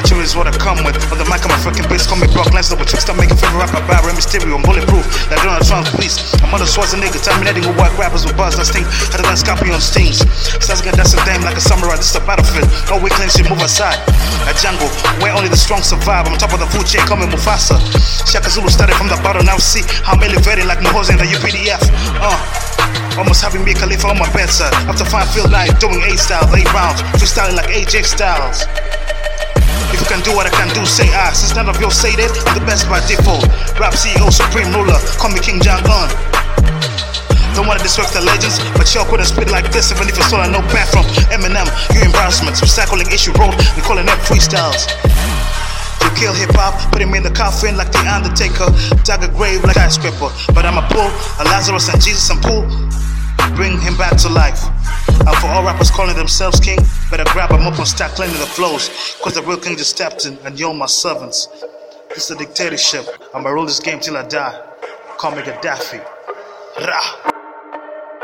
Maturity is what I come with. On the mic, I'm a freaking beast. Call me Brock Lesnar with tricks. I'm making favorite rapper by Rey Mysterio. I'm bulletproof, like Donald Trump's police. I'm on the Schwarzenegger, terminating with white rappers with buzz. That sting, had to Scorpion stings. Stars gonna dance a dame like a samurai. This is a battlefield. No weaklings should move aside. A jungle where only the strong survive. I'm on top of the food chain, call me Mufasa. Shaka Zulu started from the bottom. Now see how I'm elevated like Mohoza in the UPDF. Almost having me Khalifa on my bedside. After fine field night, doing 8 styles, 8 rounds, freestyling like AJ Styles. If you can do what I can do, say I. Since none of you say that, I'm the best by default. Rap CEO, supreme ruler, call me King Jong-un. Don't wanna disrespect the legends, but y'all couldn't spit like this. Even if you stole no back from Eminem, you embarrassments. Recycling issue road, we calling them freestyles. You kill hip-hop, put him in the coffin like the Undertaker. Dug a grave like a skyscraper. But I'm a bull, a Lazarus and Jesus and Paul. Bring him back to life. And for all rappers calling themselves king, better grab them up and start cleaning the flows. Cause the real king just stepped in and you're my servants. This is a dictatorship. I'ma rule this game till I die. Call me Gaddafi. Rah!